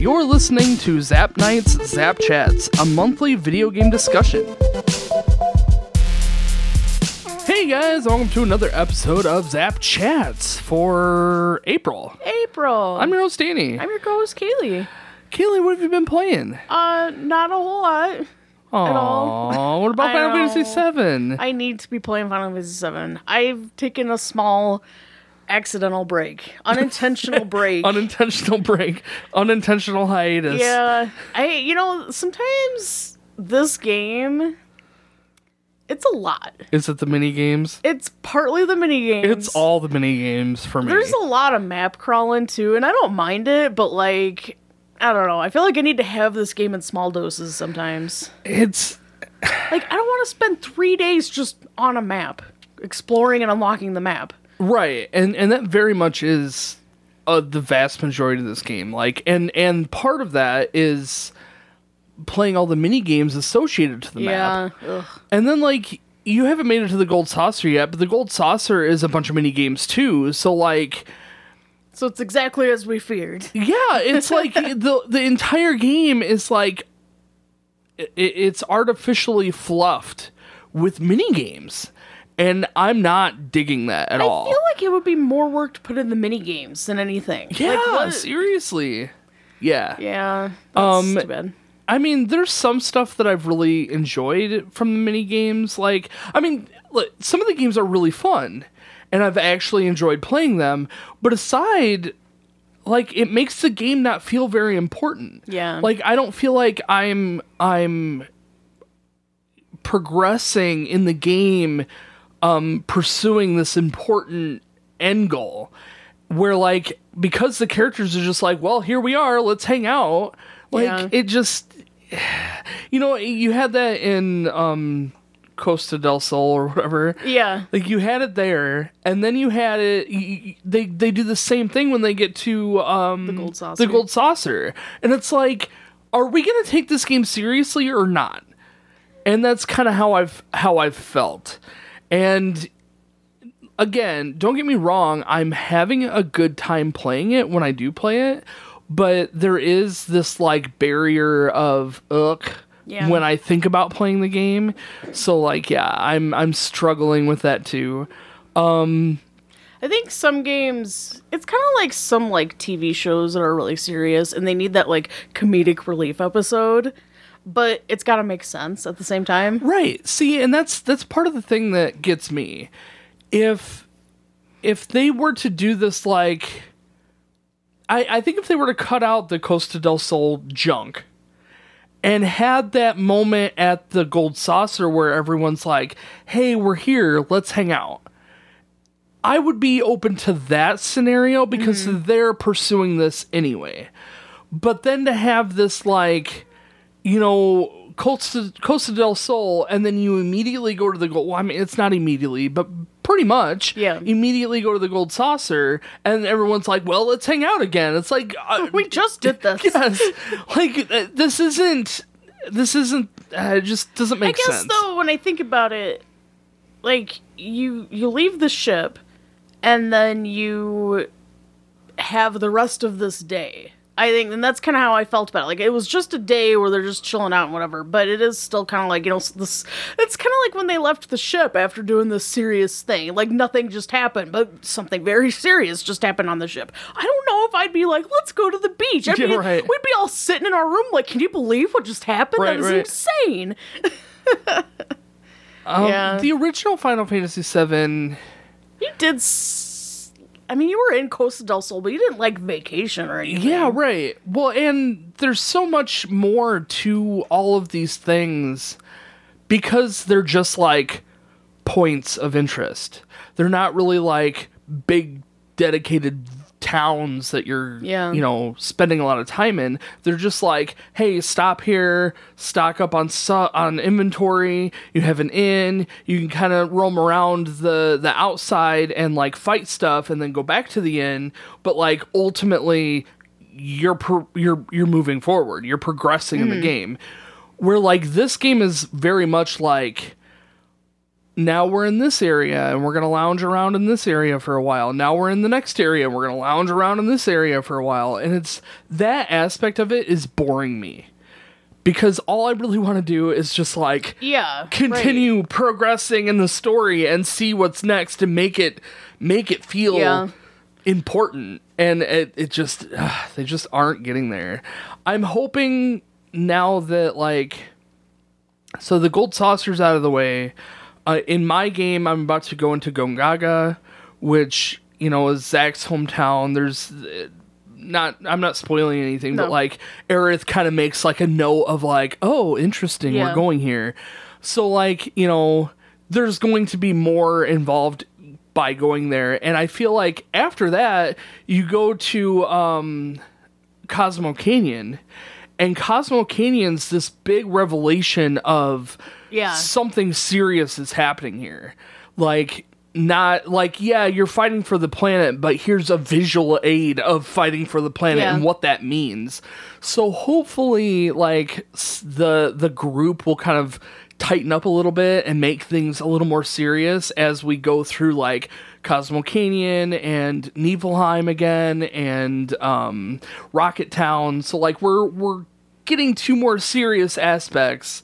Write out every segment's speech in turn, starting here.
You're listening to Zap Nights Zap Chats, a monthly video game discussion. Hey guys, welcome to another episode of Zap Chats for April. I'm your host, Danny. I'm your co-host, Kaylee. Kaylee, what have you been playing? Not a whole lot at all. What about Final Fantasy VII? I need to be playing Final Fantasy VII. I've taken a small accidental break. Unintentional break. Unintentional hiatus. Yeah. Sometimes this game, it's a lot. Is it the mini games? It's partly the mini games. It's all the mini games for me. There's a lot of map crawling too, and I don't mind it, but I don't know. I feel like I need to have this game in small doses sometimes. It's I don't want to spend 3 days just on a map, exploring and unlocking the map. right, and that very much is the vast majority of this game. And part of that is playing all the mini games associated to the map. Ugh. And then you haven't made it to the Gold Saucer yet, but the Gold Saucer is a bunch of mini games too. So So it's exactly as we feared. yeah, it's the entire game is it's artificially fluffed with mini games, and I'm not digging that at all. I feel like it would be more work to put in the mini games than anything. Yeah, seriously. Yeah. Yeah, that's too bad. I mean, there's some stuff that I've really enjoyed from the mini games. Look, some of the games are really fun, and I've actually enjoyed playing them. But aside, it makes the game not feel very important. Yeah. I don't feel like I'm progressing in the game, pursuing this important end goal. Where because the characters are just well, here we are, let's hang out. It just, you had that in Costa del Sol or whatever. Yeah. You had it there, and then you had it. They do the same thing when they get to The Gold Saucer. The Gold Saucer, and it's are we gonna take this game seriously or not? And that's kind of how I've felt. And again, don't get me wrong, I'm having a good time playing it when I do play it. But there is this barrier of when I think about playing the game. So I'm struggling with that too. I think some games, it's kind of like some TV shows that are really serious and they need that comedic relief episode, but it's got to make sense at the same time. Right. See, and that's part of the thing that gets me. If they were to do this I think if they were to cut out the Costa del Sol junk and had that moment at the Gold Saucer where everyone's hey, we're here, let's hang out, I would be open to that scenario because they're pursuing this anyway. But then to have this Costa del Sol, and then you immediately go to the Gold... Well, I mean, it's not immediately, but pretty much. Yeah. Immediately go to the Gold Saucer, and everyone's well, let's hang out again. It's we just did this. Yes. This isn't... it just doesn't make sense. I guess, though, when I think about it, you leave the ship, and then you have the rest of this day. I think, and that's kind of how I felt about it. It was just a day where they're just chilling out and whatever, but it is still kind of this, it's kind of like when they left the ship after doing this serious thing. Nothing just happened, but something very serious just happened on the ship. I don't know if I'd be let's go to the beach. We'd be all sitting in our room can you believe what just happened? Right, that is insane. Yeah. The original Final Fantasy VII... You did... you were in Costa del Sol, but you didn't vacation or anything. Yeah, right. Well, and there's so much more to all of these things because they're just points of interest. They're not really big dedicated towns that you're spending a lot of time in. They're just hey, stop here, stock up on inventory, you have an inn, you can kind of roam around the outside and fight stuff and then go back to the inn, but ultimately you're moving forward, you're progressing in the game. Where this game is very much now we're in this area and we're going to lounge around in this area for a while. Now we're in the next area and we're going to lounge around in this area for a while. And it's that aspect of it is boring me. Because all I really want to do is just like continue progressing in the story and see what's next and make it feel important. And it just they just aren't getting there. I'm hoping now that like so the gold saucer's out of the way. In my game, I'm about to go into Gongaga, which is Zach's hometown. There's I'm not spoiling anything, but like Aerith kind of makes like a note of like, oh, interesting, we're going here. So like, there's going to be more involved by going there. And I feel like after that, you go to Cosmo Canyon. And Cosmo Canyon's this big revelation of something serious is happening here. Like, not like, you're fighting for the planet, but here's a visual aid of fighting for the planet and what that means. So hopefully, like, the group will kind of tighten up a little bit and make things a little more serious as we go through, like, Cosmo Canyon and Niflheim again and Rocket Town. So, like, we're getting to more serious aspects.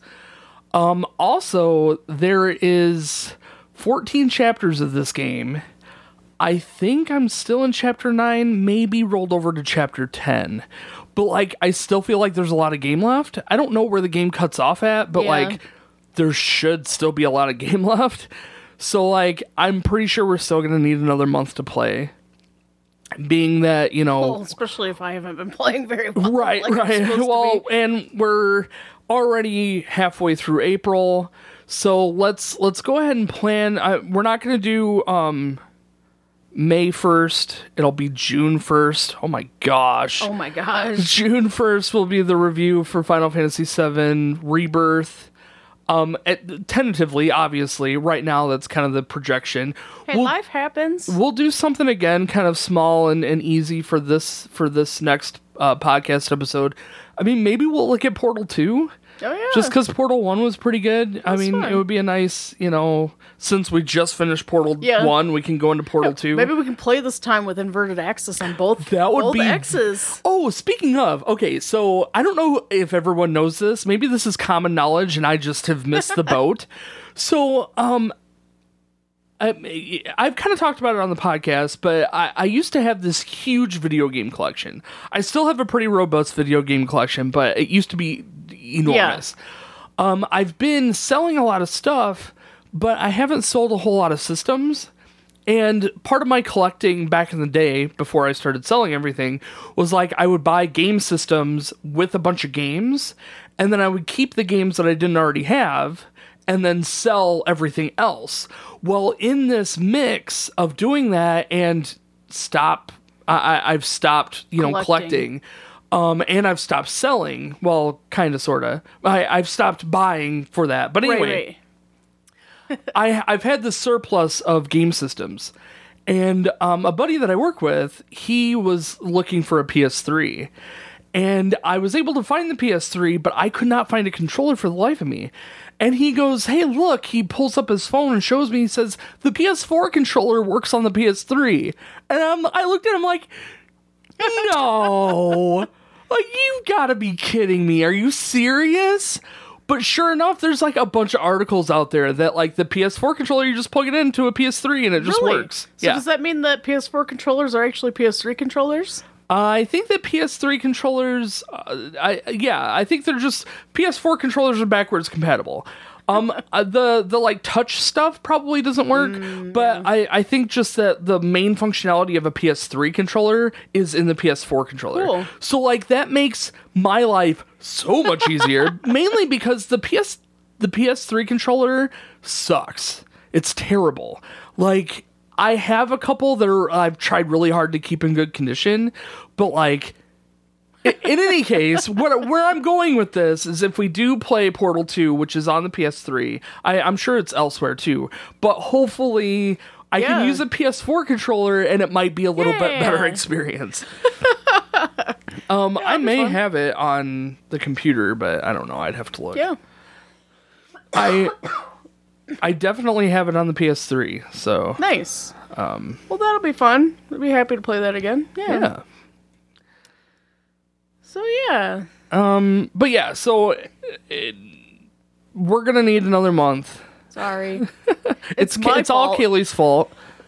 Also, there is 14 chapters of this game. I think I'm still in chapter 9, maybe rolled over to chapter 10. But, like, I still feel like there's a lot of game left. I don't know where the game cuts off at, but, like, there should still be a lot of game left. So, like, I'm pretty sure we're still going to need another month to play. Being that, Well, especially if I haven't been playing very well. Right, like right. Well, and we're already halfway through April. So let's go ahead and plan. We're not going to do May 1st. It'll be June 1st. Oh my gosh. Oh my gosh. June 1st will be the review for Final Fantasy VII Rebirth. Tentatively, obviously, right now that's kind of the projection. Hey, life happens. We'll do something again, kind of small and easy for this next podcast episode. I mean, maybe we'll look at Portal 2. Oh, yeah. Just because Portal 1 was pretty good. That's I mean, fun. It would be a nice, since we just finished Portal 1, we can go into Portal 2. Maybe we can play this time with inverted axis on both both X's. Oh, speaking of, okay, so I don't know if everyone knows this. Maybe this is common knowledge and I just have missed the boat. So, I've kind of talked about it on the podcast, but I used to have this huge video game collection. I still have a pretty robust video game collection, but it used to be enormous. I've been selling a lot of stuff, but I haven't sold a whole lot of systems. And part of my collecting back in the day, before I started selling everything, was like I would buy game systems with a bunch of games, and then I would keep the games that I didn't already have, and then sell everything else. Well, in this mix of doing that and I've stopped, collecting. And I've stopped selling. Well, kind of, sort of. I've stopped buying for that. But anyway, I've had the surplus of game systems. And a buddy that I work with, he was looking for a PS3. And I was able to find the PS3, but I could not find a controller for the life of me. And he goes, hey, look, he pulls up his phone and shows me, he says, the PS4 controller works on the PS3. And I looked at him like, no, like, you've got to be kidding me. Are you serious? But sure enough, there's like a bunch of articles out there that like the PS4 controller, you just plug it into a PS3 and it just works. So does that mean that PS4 controllers are actually PS3 controllers? I think that PS3 controllers, I think they're just, PS4 controllers are backwards compatible. The like touch stuff probably doesn't work, but I think just that the main functionality of a PS3 controller is in the PS4 controller. Cool. So like that makes my life so much easier, mainly because the PS3 controller sucks. It's terrible. Like, I have a couple that I've tried really hard to keep in good condition, but like, in any case, where I'm going with this is if we do play Portal 2, which is on the PS3, I'm sure it's elsewhere too, but hopefully I can use a PS4 controller and it might be a little bit better experience. I may have it on the computer, but I don't know. I'd have to look. Yeah. I definitely have it on the PS3, so Nice. Well, that'll be fun. I'd be happy to play that again. Yeah. yeah. So yeah. But yeah, so we're gonna need another month. Sorry. It's my all fault. Kaylee's fault.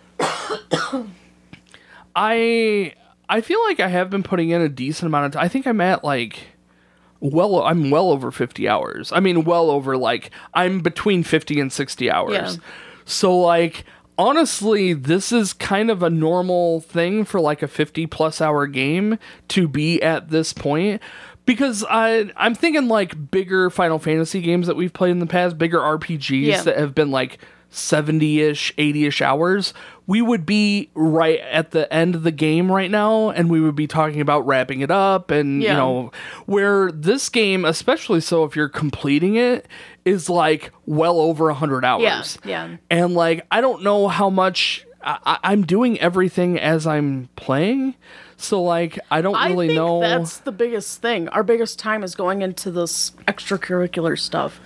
I feel like I have been putting in a decent amount of time. I think I'm at like I'm well over 50 hours. I mean, well over, like, I'm between 50 and 60 hours. Yeah. So, like, honestly, this is kind of a normal thing for, like, a 50-plus hour game to be at this point. Because I'm thinking, like, bigger Final Fantasy games that we've played in the past, bigger RPGs that have been, like, 70-ish, 80-ish hours, we would be right at the end of the game right now, and we would be talking about wrapping it up, and, you know, where this game, especially so if you're completing it, is, like, well over 100 hours. Yeah. And, like, I don't know how much... I'm doing everything as I'm playing, so, like, I don't really know... I think that's the biggest thing. Our biggest time is going into this extracurricular stuff.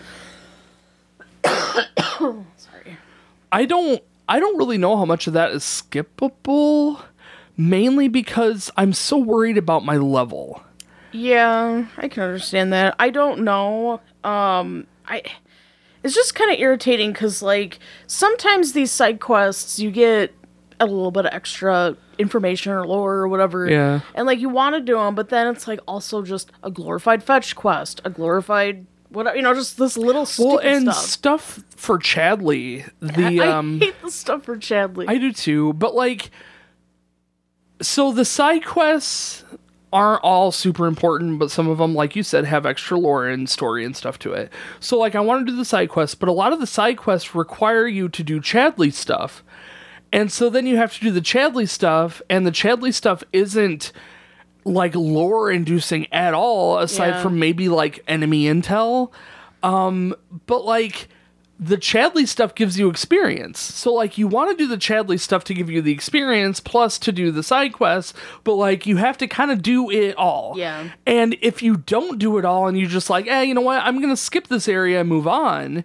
Sorry. I don't really know how much of that is skippable, mainly because I'm so worried about my level. Yeah, I can understand that. I don't know. It's just kind of irritating because, like, sometimes these side quests, you get a little bit of extra information or lore or whatever. Yeah. And, like, you want to do them, but then it's, like, also just a glorified fetch quest, a glorified... whatever, you know, just this little stupid stuff for Chadley. I hate the stuff for Chadley. I do too, but like, so the side quests aren't all super important, but some of them, like you said, have extra lore and story and stuff to it. So like, I want to do the side quests, but a lot of the side quests require you to do Chadley stuff, and so then you have to do the Chadley stuff, and the Chadley stuff isn't like lore inducing at all, aside from maybe like enemy intel. But like the Chadley stuff gives you experience. So like you want to do the Chadley stuff to give you the experience plus to do the side quests, but like you have to kind of do it all. Yeah. And if you don't do it all and you just like, you know what, I'm going to skip this area and move on,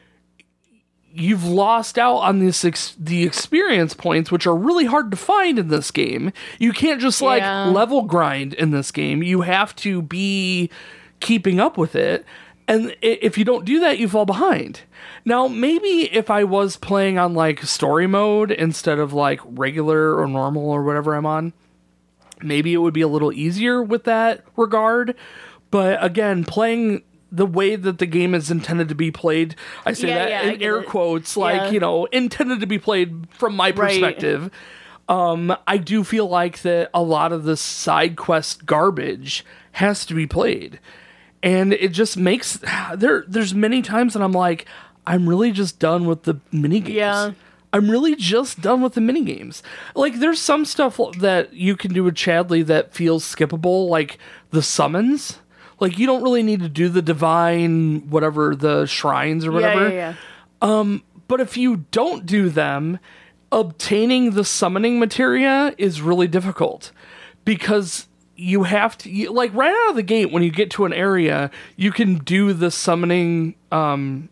you've lost out on the experience points, which are really hard to find in this game. You can't just like level grind in this game. You have to be keeping up with it. And if you don't do that, you fall behind. Now, maybe if I was playing on like story mode instead of like regular or normal or whatever I'm on, maybe it would be a little easier with that regard. But again, playing the way that the game is intended to be played, I say that in air quotes, like, you know, intended to be played from my perspective. I do feel like that a lot of the side quest garbage has to be played. And it just makes, there's many times that I'm like, I'm really just done with the minigames. Yeah. I'm really just done with the minigames. Like, there's some stuff that you can do with Chadley that feels skippable, like the summons. Like, you don't really need to do the divine, whatever, the shrines or whatever. Yeah. But if you don't do them, obtaining the summoning materia is really difficult. Because you have to, like, right out of the gate, when you get to an area, you can do the summoning, the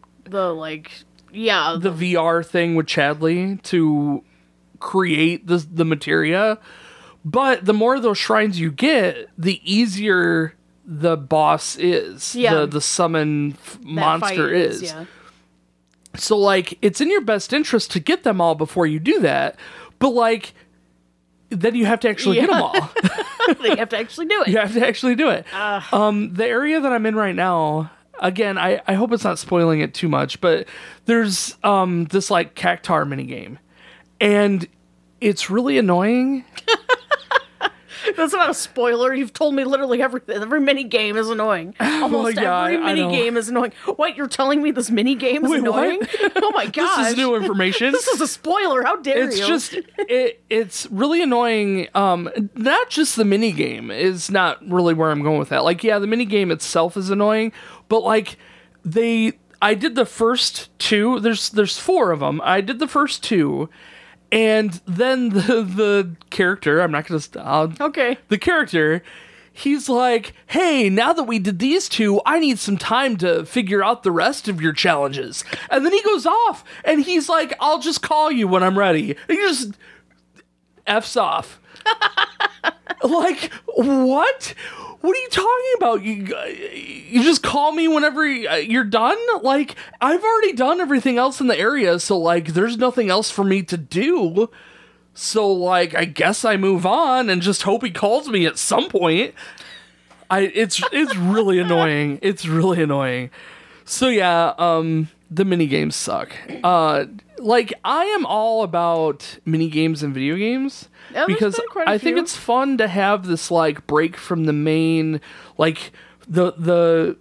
VR thing with Chadley to create the materia. But the more of those shrines you get, the easier the boss is, the summon monster is. So like, it's in your best interest to get them all before you do that, but like, then you have to actually get them all. You have to actually do it. You have to actually do it. The area that I'm in right now, again, I hope it's not spoiling it too much, but there's this like cactar minigame, and it's really annoying. That's not a spoiler. You've told me literally every mini game is annoying. Almost every mini game is annoying. What, you're telling me this mini game is annoying? Oh my gosh. This is new information. This is a spoiler. How dare it's you? Just it's really annoying. Not just the mini game is not really where I'm going with that. Like, yeah, the mini game itself is annoying, but like I did the first two. There's 4 of them. I did the first 2. And then the character, I'm not going to... okay. The character, he's like, hey, now that we did these two, I need some time to figure out the rest of your challenges. And then he goes off, and he's like, I'll just call you when I'm ready. And he just F's off. Like, what? What are you talking about? You just call me whenever you're done? Like, I've already done everything else in the area, so, like, there's nothing else for me to do. So, like, I guess I move on and just hope he calls me at some point. It's really annoying. It's really annoying. So, yeah, the minigames suck. Like, I am all about minigames and video games. Yeah, because I think it's fun to have this, like, break from the main, like, the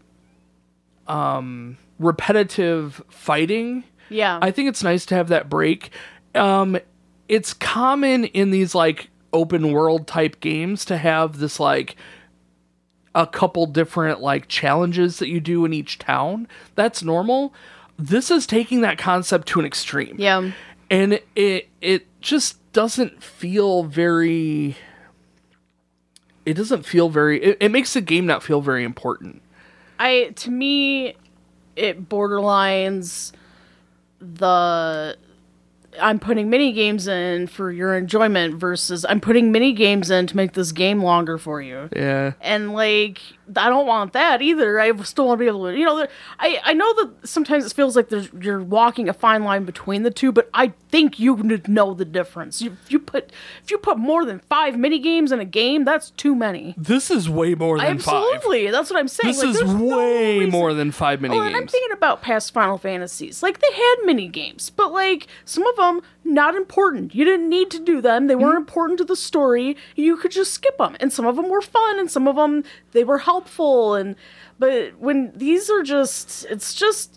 repetitive fighting. Yeah. I think it's nice to have that break. It's common in these, like, open world type games to have this, like, a couple different, like, challenges that you do in each town. That's normal. This is taking that concept to an extreme. Yeah. And it just doesn't feel very... It doesn't feel very... It makes the game not feel very important. To me, it borderlines the... I'm putting mini games in for your enjoyment versus I'm putting mini games in to make this game longer for you. Yeah. And, like, I don't want that either. I still want to be able to, you know, I know that sometimes it feels like you're walking a fine line between the two, but I think you know the difference. If you put more than 5 mini games in a game, that's too many. This is way more than 5. Absolutely. That's what I'm saying. This is way more than 5 mini games. And I'm thinking about past Final Fantasies. Like, they had mini games, but, like, some of them not important. You didn't need to do them. They weren't important to the story. You could just skip them. And some of them were fun, and some of them, they were helpful. But when these are just, it's just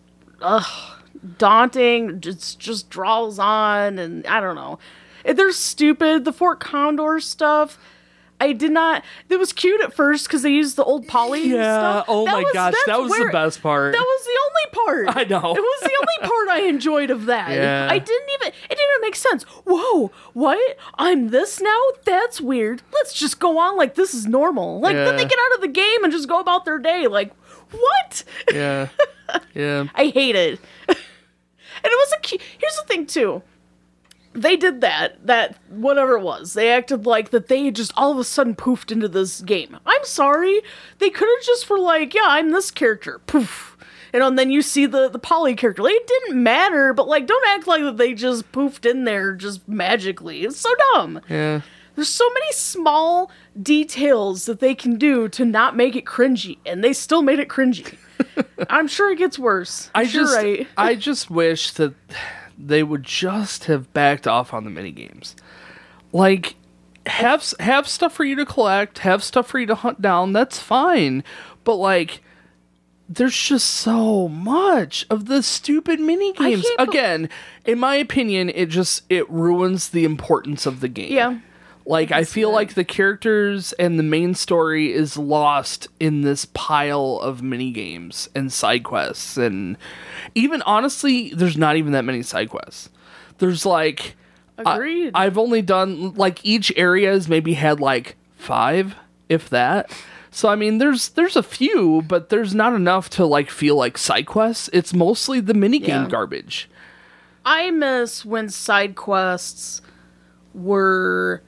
daunting. It just draws on, and I don't know. They're stupid. The Fort Condor stuff, I did not... It was cute at first because they used the old poly stuff. Oh my gosh, that was the best part. That was the only part. I know. It was the only part I enjoyed of that. Yeah. It didn't even make sense. Whoa, what? I'm this now? That's weird. Let's just go on like this is normal. Like, then they get out of the game and just go about their day. Like, what? Yeah. Yeah. I hate it. And it was here's the thing, too. They did that whatever it was. They acted like that they just all of a sudden poofed into this game. I'm sorry. They could have just were like, yeah, I'm this character. Poof. You know, and then you see the poly character. Like, it didn't matter, but, like, don't act like that they just poofed in there just magically. It's so dumb. Yeah. There's so many small details that they can do to not make it cringy, and they still made it cringy. I'm sure it gets worse. I Right. just wish that they would just have backed off on the minigames. Like, have stuff for you to collect, have stuff for you to hunt down, that's fine. But, like, there's just so much of the stupid minigames. Again, in my opinion, it ruins the importance of the game. Yeah. Like, I feel like the characters and the main story is lost in this pile of minigames and side quests. And even, honestly, there's not even that many side quests. There's, like... Agreed. I've only done, like, each area has maybe had, like, 5, if that. So, I mean, there's a few, but there's not enough to, like, feel like side quests. It's mostly the minigame garbage. I miss when side quests were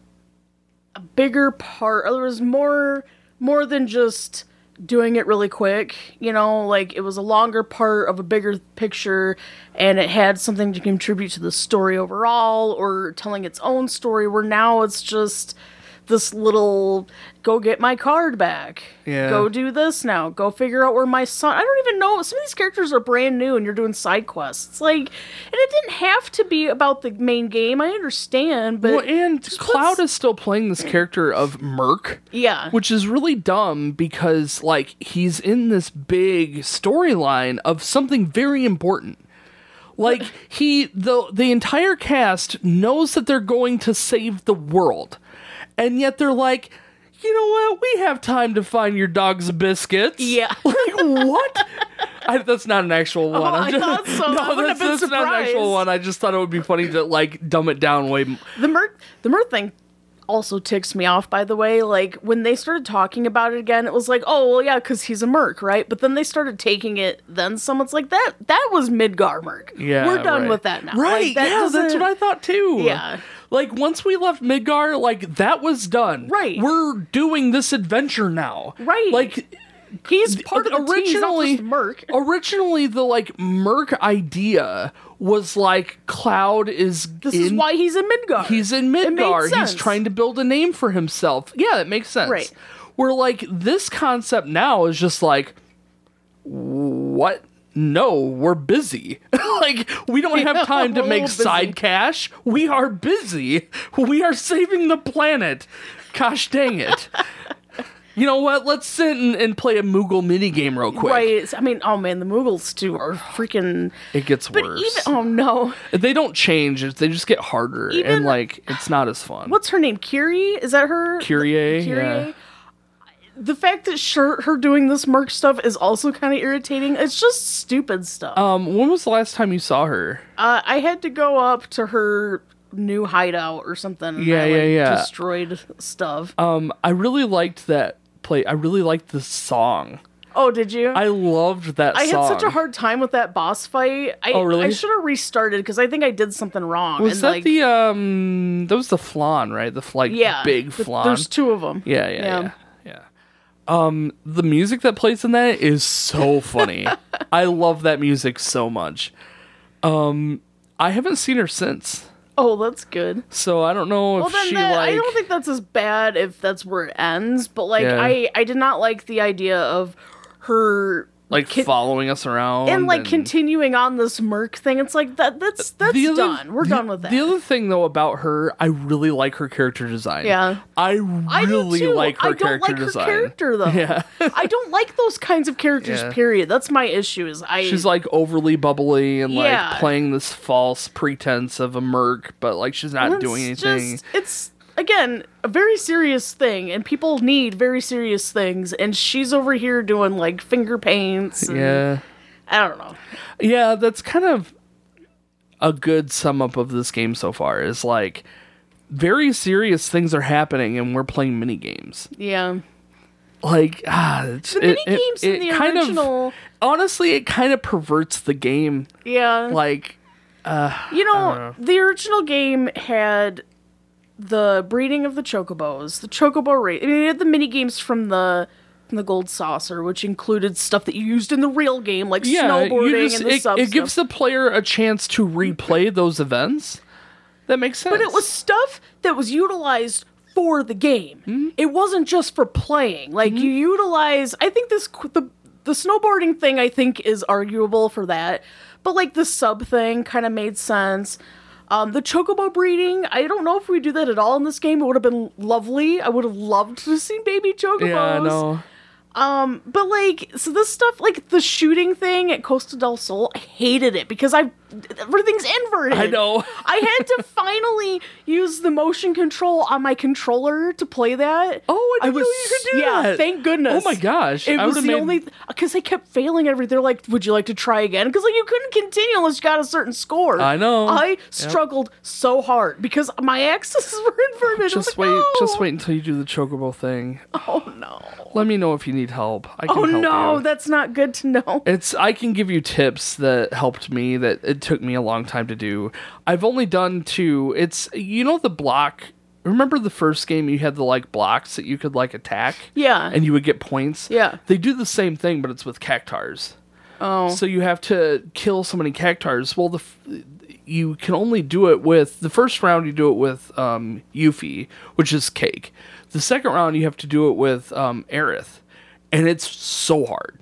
a bigger part, or there was more than just doing it really quick, you know, like it was a longer part of a bigger picture and it had something to contribute to the story overall or telling its own story, where now it's just this little go get my card back. Yeah. Go do this now. Go figure out where my son... I don't even know. Some of these characters are brand new and you're doing side quests. Like, and it didn't have to be about the main game. I understand, but... Well, and Cloud is still playing this character of Merc. Yeah. Which is really dumb because, like, he's in this big storyline of something very important. Like, the entire cast knows that they're going to save the world. And yet they're like, you know what? We have time to find your dog's biscuits. Yeah. Like, what? That's not an actual one. I thought so. No, I wouldn't have been that's not an actual surprised. one. I just thought it would be funny to, like, dumb it down way. The Mirth thing also ticks me off, by the way. Like, when they started talking about it again, it was like, oh, well, yeah, because he's a merc, right? But then they started taking it, then someone's like, that was Midgar merc. Yeah, we're done right. with that now. Right, Like, that yeah, that's doesn't- what I thought too. Yeah. Like, once we left Midgar, like, that was done. Right. We're doing this adventure now. Right. Like, He's part of the team, he's not originally, just merc. originally the, like, merc idea was, like, Cloud is This is why he's in Midgar. He's in It made Midgar. He's sense. trying to build a name for himself. Yeah, it makes sense. Right. Where, like, this concept now is just like, what? No, we're busy. Like, we don't have time to we're a make little busy. side cash. We are busy. We are saving the planet. Gosh dang it. You know what? Let's sit and play a Moogle minigame real quick. Right. I mean, oh man, the Moogles too are freaking. It gets But worse. even oh no, They don't change. They just get harder. Even- and, like, it's not as fun. what's her name? Kyrie? Is that her? Kyrie? Kyrie. Yeah. The fact that her doing this merc stuff is also kind of irritating. It's just stupid stuff. When was the last time you saw her? I had to go up to her new hideout or something. And Yeah, I, like, yeah. destroyed stuff. I really liked that play. I really liked the song. Oh, did you? I loved that I song. had such a hard time with that boss fight. Oh, really? I should have restarted because I think I did something wrong. Was and, that like, that was the flan, right? The like yeah, big th- flan. There's two of them. Yeah. The music that plays in that is so funny. I love that music so much. I haven't seen her since. Oh, that's good. So I don't know if Well, then she I don't think that's as bad if that's where it ends. But like, Yeah. I did not like the idea of her following us around and like continuing on this merc thing. It's like that's done. We're done with that. The other thing though about her, I really like her character design. Yeah. I I do really too. like her I don't character like design. her character though. Yeah. I don't like those kinds of characters. Yeah. Period. That's my issue. Is She's like overly bubbly and Yeah. like playing this false pretense of a merc, but like she's not doing anything. It's again a very serious thing, and people need very serious things, and she's over here doing like finger paints. And, Yeah. I don't know. Yeah, that's kind of a good sum up of this game so far is like very serious things are happening and we're playing mini games. Yeah. Like it's, The mini games in the kind original. of honestly it kind of perverts the game. Yeah. Like You know, the original game had the breeding of the chocobos, the chocobo race. I mean, it had the mini games from the Gold Saucer, which included stuff that you used in the real game, like snowboarding and the sub it gives stuff. the player a chance to replay those events. That makes sense. But it was stuff that was utilized for the game. Mm-hmm. It wasn't just for playing. Like you utilize. I think the snowboarding thing I think is arguable for that, but like the sub thing kind of made sense. The chocobo breeding, I don't know if we do that at all in this game. It would have been lovely. I would have loved to see baby chocobos. Yeah, no. But like, so this stuff, like the shooting thing at Costa del Sol, I hated it because everything's inverted. I know. I had to finally use the motion control on my controller to play that. Oh, I didn't know you could do yeah, that. thank goodness. Oh my gosh. It I was would've the made- only, because they kept failing everything. They're like, would you like to try again? Because like you couldn't continue unless you got a certain score. I know. I struggled so hard because my axes were inverted. I was Just like, wait, no. just wait until you do the chocobo thing. Oh no. Let me know if you need help. I can Oh help no, you. that's not good to know. I can give you tips that helped me that it took me a long time to do. I've only done two. It's the block. Remember the first game you had the like blocks that you could like attack? Yeah. And you would get points? Yeah. They do the same thing, but it's with cactars. Oh. So you have to kill so many cactars. Well, you can only do it with the first round. You do it with Yuffie, which is cake. The second round you have to do it with Aerith, and it's so hard.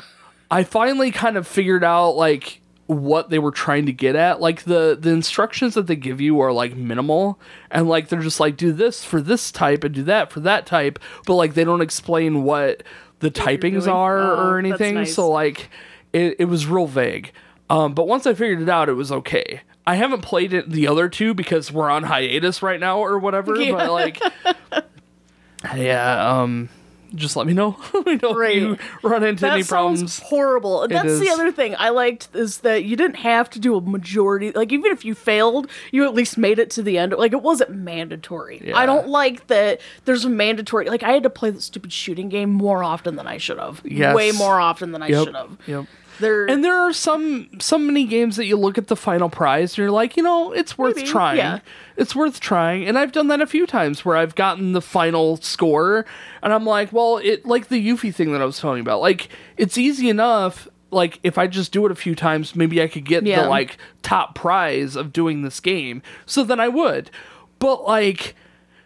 I finally kind of figured out like what they were trying to get at. Like the instructions that they give you are like minimal, and like they're just like do this for this type and do that for that type, but like they don't explain what the typings doing. are Oh, or that's anything. nice. So like it was real vague. But once I figured it out, it was okay. I haven't played it the other two because we're on hiatus right now or whatever. Yeah. But like, yeah, just let me know. Let me know if you run into any problems. Horrible. And that's the other thing I liked, is that you didn't have to do a majority. Like, even if you failed, you at least made it to the end. Like, it wasn't mandatory. Yeah. I don't like that there's a mandatory. Like, I had to play the stupid shooting game more often than I should have. Yes. Way more often than I should have. Yep. And there are some many games that you look at the final prize and you're like, it's worth trying. Yeah. It's worth trying. And I've done that a few times where I've gotten the final score and I'm like, well, like the Yuffie thing that I was telling you about, like, it's easy enough. Like, if I just do it a few times, maybe I could get the, like, top prize of doing this game. So then I would. But, like,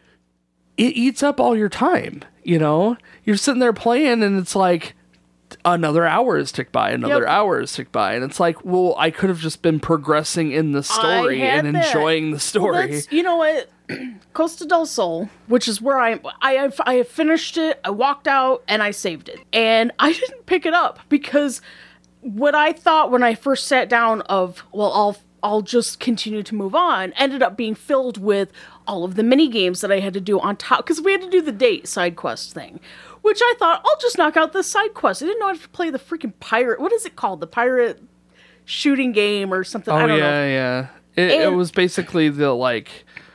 it eats up all your time, You're sitting there playing and it's like, another hour has ticked by, hour has ticked by, and it's like, well, I could have just been progressing in the story and enjoying the story. Well, you know what? Costa del Sol, which is where I finished it, I walked out, and I saved it. And I didn't pick it up because what I thought when I first sat down of, well, I'll just continue to move on, ended up being filled with all of the mini games that I had to do on top, because we had to do the date side quest thing, which I thought, I'll just knock out this side quest. I didn't know I had to play the freaking pirate. What is it called? The pirate shooting game or something. I don't know. Yeah. It was basically the like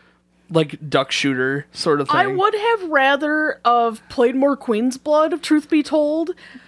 duck shooter sort of thing. I would have rather have played more Queen's Blood, truth be told.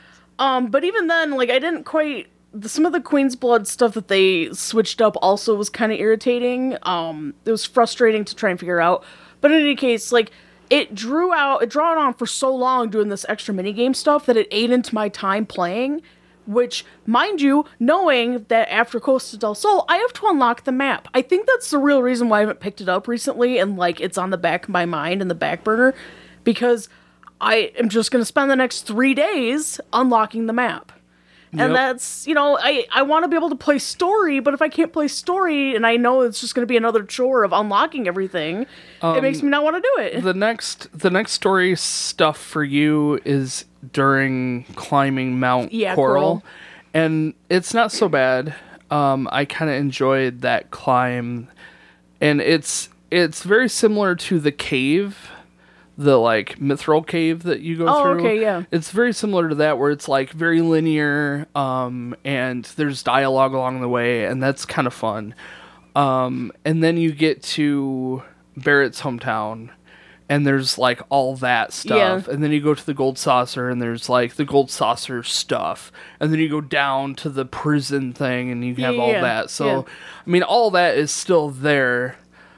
But even then, like, I didn't quite. Some of the Queen's Blood stuff that they switched up also was kind of irritating. It was frustrating to try and figure out. But in any case, like, it drew on for so long doing this extra minigame stuff that it ate into my time playing, which, mind you, knowing that after Costa del Sol, I have to unlock the map. I think that's the real reason why I haven't picked it up recently, and, like, it's on the back of my mind in the back burner, because I am just going to spend the next 3 days unlocking the map. And that's, I want to be able to play story, but if I can't play story and I know it's just going to be another chore of unlocking everything, it makes me not want to do it. The next story stuff for you is during climbing Mount Coral. And it's not so bad. I kind of enjoyed that climb. And it's very similar to the cave, the like mithril cave that you go through. Okay, yeah. It's very similar to that, where it's like very linear, and there's dialogue along the way, and that's kind of fun. And then you get to Barrett's hometown, and there's like all that stuff. And then you go to the Gold Saucer, and there's like the Gold Saucer stuff. And then you go down to the prison thing, and you have all that. So, I mean, all that is still there.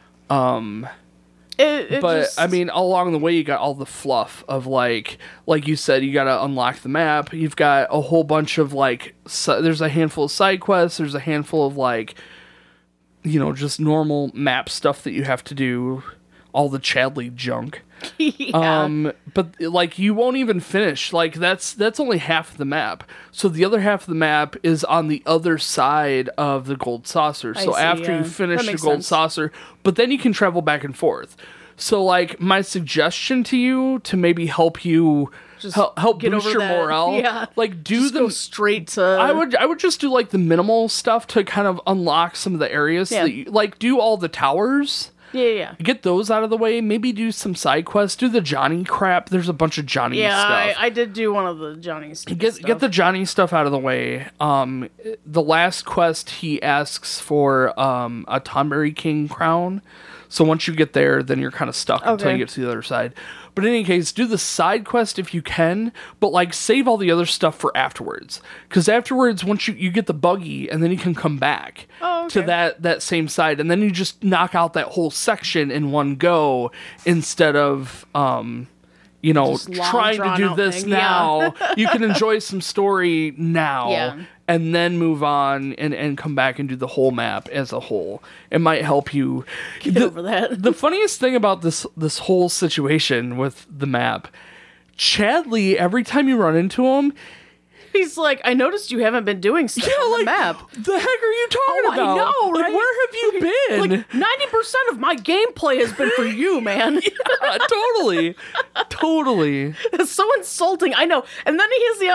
I mean, along the way, you got all the fluff of like you said, you got to unlock the map. You've got a whole bunch of there's a handful of side quests. There's a handful of just normal map stuff that you have to do. All the Chadley junk. But like you won't even finish. Like that's only half the map. So the other half of the map is on the other side of the Gold Saucer. So after you finish the Gold Saucer, but then you can travel back and forth. So like my suggestion to you to maybe help you help get boost over your morale, like go straight to. I would just do like the minimal stuff to kind of unlock some of the areas. So that you, like do all the towers. Yeah. Get those out of the way. Maybe do some side quests. Do the Johnny crap. There's a bunch of Johnny stuff. Yeah, I did do one of the Johnny stuff. Get the Johnny stuff out of the way. The last quest, he asks for a Tonberry King crown. So once you get there, then you're kind of stuck until you get to the other side. But in any case, do the side quest if you can, but like save all the other stuff for afterwards. Because afterwards, once you get the buggy, and then you can come back to that same side, and then you just knock out that whole section in one go instead of trying to do this now. You can enjoy some story now. And then move on and come back and do the whole map as a whole. It might help you get over that. The funniest thing about this whole situation with the map, Chadley, every time you run into him, he's like, I noticed you haven't been doing stuff on the map. The heck are you talking about? I know, right? Like, where have you been? Like 90% of my gameplay has been for you, man. Yeah, totally. It's so insulting. I know. And then he has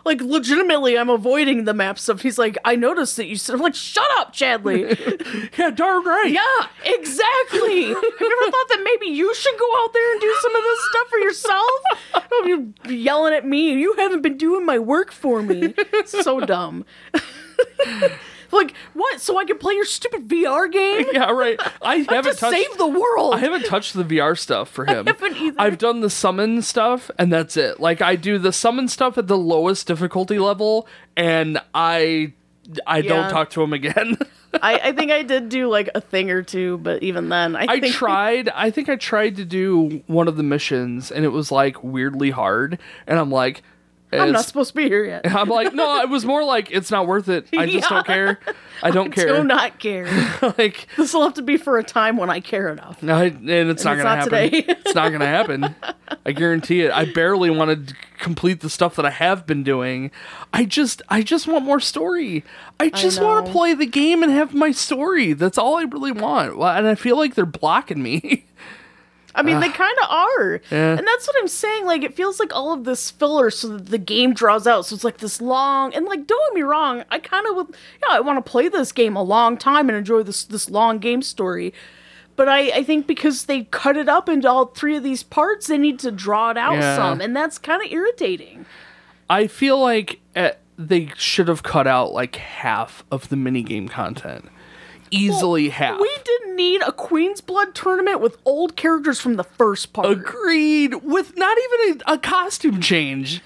like, legitimately, I'm avoiding the map stuff. He's like, I noticed that you said, I'm like, shut up, Chadley. Yeah, darn right. Yeah, exactly. Have you ever thought that maybe you should go out there and do some of this stuff for yourself? Oh, you're yelling at me, and you haven't been doing my work for me. So dumb. Like, what? So I can play your stupid VR game? Yeah, right. I haven't touched. Save the world. I haven't touched the VR stuff for him. I haven't either. I've done the summon stuff, and that's it. Like, I do the summon stuff at the lowest difficulty level, and I don't talk to him again. I think I did do like a thing or two, but even then, I think I think I tried to do one of the missions, and it was like weirdly hard, and I'm like, I'm not supposed to be here yet. I'm like, no, it was more like, it's not worth it. I just don't care. I don't care. Do not care. Like, this will have to be for a time when I care enough. And it's not going to happen. Today. It's not going to happen. I guarantee it. I barely want to complete the stuff that I have been doing. I just want more story. I just want to play the game and have my story. That's all I really want. And I feel like they're blocking me. I mean, they kind of are. Yeah. And that's what I'm saying. Like, it feels like all of this filler so that the game draws out. So it's like this long, and like, don't get me wrong, I kind of would, I want to play this game a long time and enjoy this long game story. But I think because they cut it up into all three of these parts, they need to draw it out some. And that's kind of irritating. I feel like they should have cut out like half of the minigame content. Easily half. We didn't need a Queen's Blood tournament with old characters from the first part. Agreed. With not even a costume change.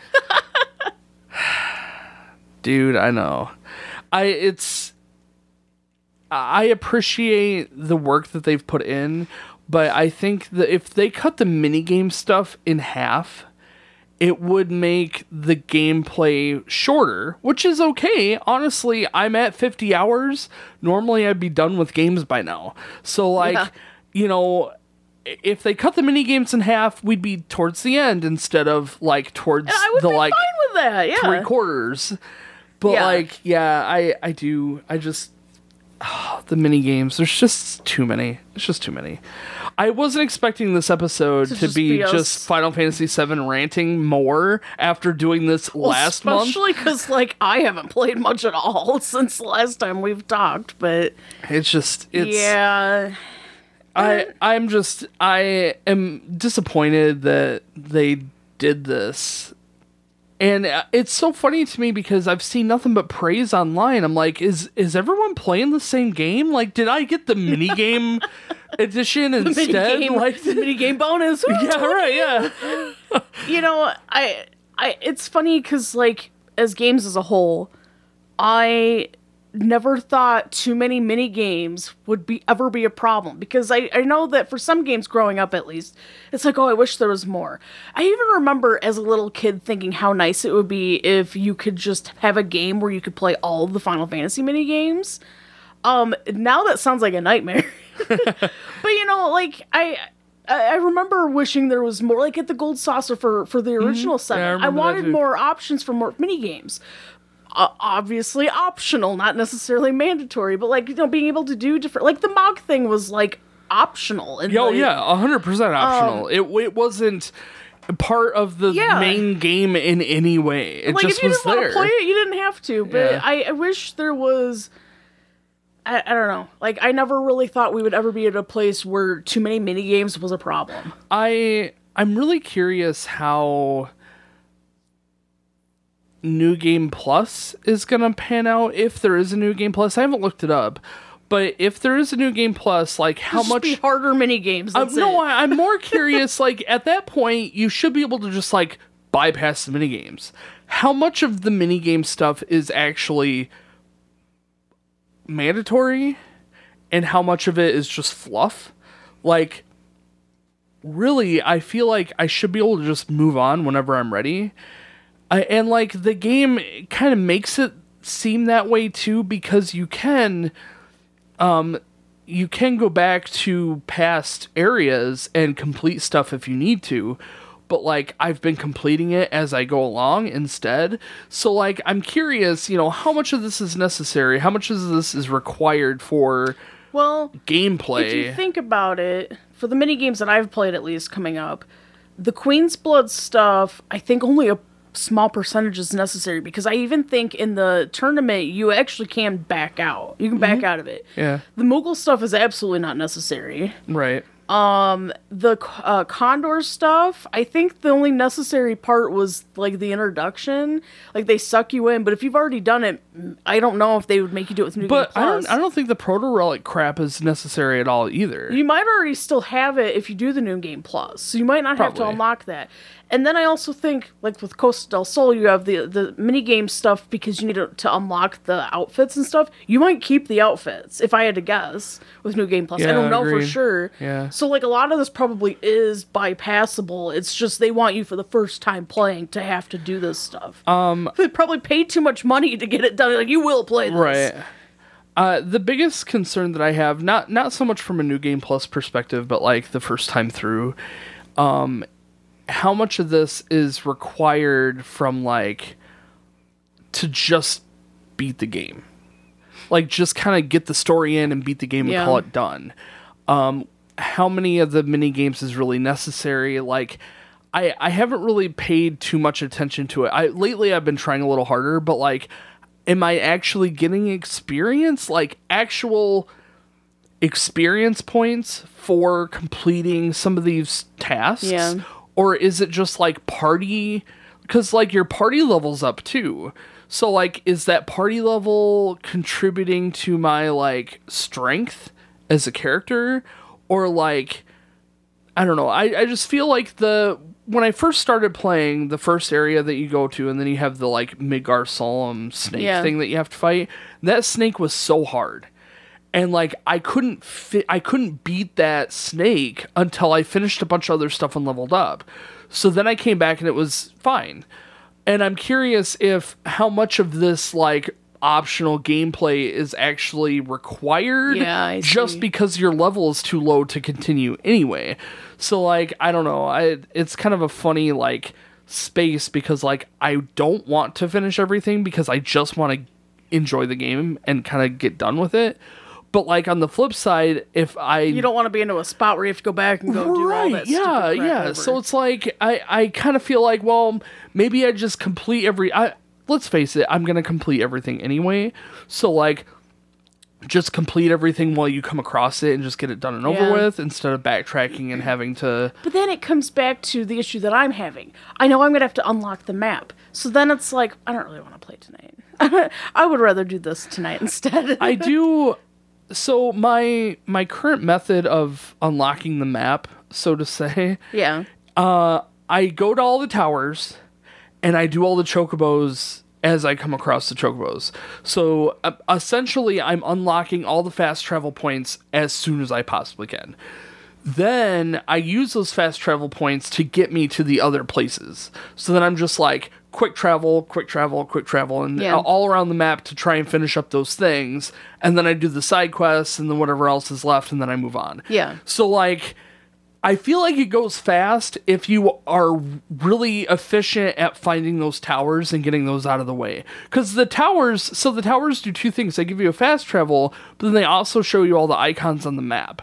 Dude, I know. I appreciate the work that they've put in, but I think that if they cut the minigame stuff in half, it would make the gameplay shorter, which is okay. Honestly, I'm at 50 hours. Normally, I'd be done with games by now. So, like, you know, if they cut the minigames in half, we'd be towards the end instead of, like, towards the, like, fine with that. Yeah. 3/4. But, like, I do. I just... the minigames, there's just too many. It's just too many. I wasn't expecting this episode to be just Final Fantasy VII ranting more after doing this last month. Especially because, like, I haven't played much at all since the last time we've talked, but... It's... Yeah. I am disappointed that they did this. And it's so funny to me because I've seen nothing but praise online. I'm like, is everyone playing the same game? Like, did I get the minigame edition instead? Like the minigame bonus. Yeah, right, yeah. You know, I it's funny because, like, as games as a whole, I never thought too many mini games would ever be a problem, because I know that for some games growing up, at least, it's like, oh, I wish there was more. I even remember as a little kid thinking how nice it would be if you could just have a game where you could play all of the Final Fantasy mini games. Now that sounds like a nightmare. But you know, like, I remember wishing there was more, like at the Gold Saucer for the original 7. Yeah, I wanted more options for more mini games. Obviously optional, not necessarily mandatory, but, like, you know, being able to do different, like the Mog thing was, like, optional. And 100% optional. It wasn't part of the main game in any way. It like, just if you was didn't want to play it, you didn't have to. But I wish there was. I don't know. Like, I never really thought we would ever be at a place where too many mini games was a problem. I'm really curious how New Game Plus is gonna pan out, if there is a New Game Plus. I haven't looked it up, but if there is a New Game Plus, like, how much be harder mini games? I'm more curious. Like, at that point, you should be able to just, like, bypass the mini games. How much of the mini game stuff is actually mandatory, and how much of it is just fluff? Like, really, I feel like I should be able to just move on whenever I'm ready. And, like, the game kind of makes it seem that way, too, because you can go back to past areas and complete stuff if you need to, but, like, I've been completing it as I go along instead. So, like, I'm curious, you know, how much of this is necessary? How much of this is required for gameplay? If you think about it, for the mini games that I've played, at least, coming up, the Queen's Blood stuff, I think only small percentage is necessary, because I even think in the tournament you actually can back out. You can back out of it. Yeah. The Moogle stuff is absolutely not necessary. Right. The Condor stuff, I think the only necessary part was like the introduction. Like they suck you in, but if you've already done it, I don't know if they would make you do it with New Game But Plus. I don't think the Proto Relic crap is necessary at all either. You might already still have it if you do the New Game Plus, so you might not have to Probably. unlock that. And then I also think, like with Costa del Sol, you have the minigame stuff because you need to unlock the outfits and stuff. You might keep the outfits, if I had to guess, with New Game Plus. I Yeah, don't know for agreed. sure. Yeah. So, like, a lot of this probably is bypassable. It's just they want you for the first time playing to have to do this stuff. They probably paid too much money to get it done. Like, you will play this. Right. The biggest concern that I have, not so much from a New Game Plus perspective, but like the first time through, how much of this is required from like to just beat the game, like just kind of get the story in and beat the game and call it done. How many of the mini games is really necessary? Like, I haven't really paid too much attention to it. Lately I've been trying a little harder, but like, am I actually getting experience? Like actual experience points for completing some of these tasks? Yeah. Or is it just like party? Because like your party level's up too. So like, is that party level contributing to my like strength as a character? Or like, I don't know. I just feel like when I first started playing, the first area that you go to, and then you have the like Midgar Solemn snake thing that you have to fight. That snake was so hard. And like I couldn't beat that snake until I finished a bunch of other stuff and leveled up. So then I came back and it was fine. And I'm curious if how much of this like optional gameplay is actually required just because your level is too low to continue anyway. So like I don't know, it's kind of a funny like space because like I don't want to finish everything because I just want to enjoy the game and kind of get done with it. But like on the flip side, if you don't want to be into a spot where you have to go back and go do all that stupid crap over. So it's like I kind of feel like, well, maybe I just complete let's face it, I'm gonna complete everything anyway. So like, just complete everything while you come across it and just get it done and over with instead of backtracking and having to. But then it comes back to the issue that I'm having. I know I'm gonna have to unlock the map, so then it's like I don't really want to play tonight. I would rather do this tonight instead. I do. So my current method of unlocking the map, so to say, I go to all the towers and I do all the chocobos as I come across the chocobos. So essentially I'm unlocking all the fast travel points as soon as I possibly can. Then I use those fast travel points to get me to the other places. So then I'm just like quick travel, and all around the map to try and finish up those things. And then I do the side quests and then whatever else is left, and then I move on. Yeah. So like, I feel like it goes fast if you are really efficient at finding those towers and getting those out of the way. Because the towers do two things. They give you a fast travel, but then they also show you all the icons on the map.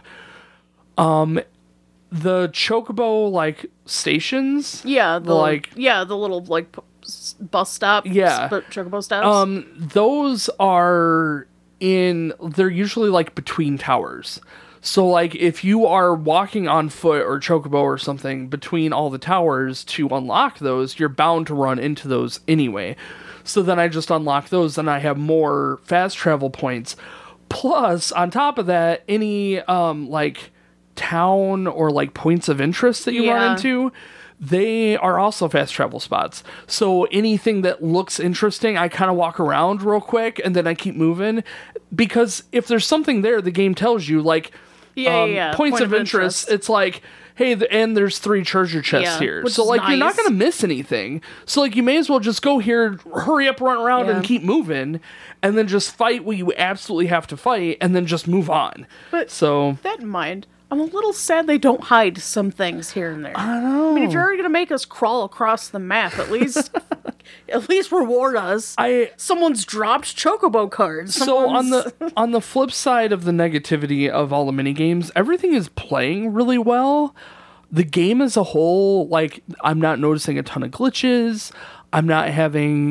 The chocobo like stations, the little like bus stop, chocobo stops. Those are they're usually like between towers. So like if you are walking on foot or chocobo or something between all the towers to unlock those, you're bound to run into those anyway. So then I just unlock those and I have more fast travel points. Plus, on top of that, any like town or like points of interest that you run into, they are also fast travel spots. So anything that looks interesting, I kind of walk around real quick and then I keep moving, because if there's something there, the game tells you like points Point of interest. It's like, hey, and there's 3 treasure chests here. So like you're not going to miss anything. So like you may as well just go here, hurry up, run around and keep moving, and then just fight what you absolutely have to fight and then just move on. But so that in mind, I'm a little sad they don't hide some things here and there. I know. I mean, if you're already gonna make us crawl across the map, at least reward us. Someone's dropped chocobo cards. So on the flip side of the negativity of all the mini games, everything is playing really well. the game as a whole, like, I'm not noticing a ton of glitches. I'm not having,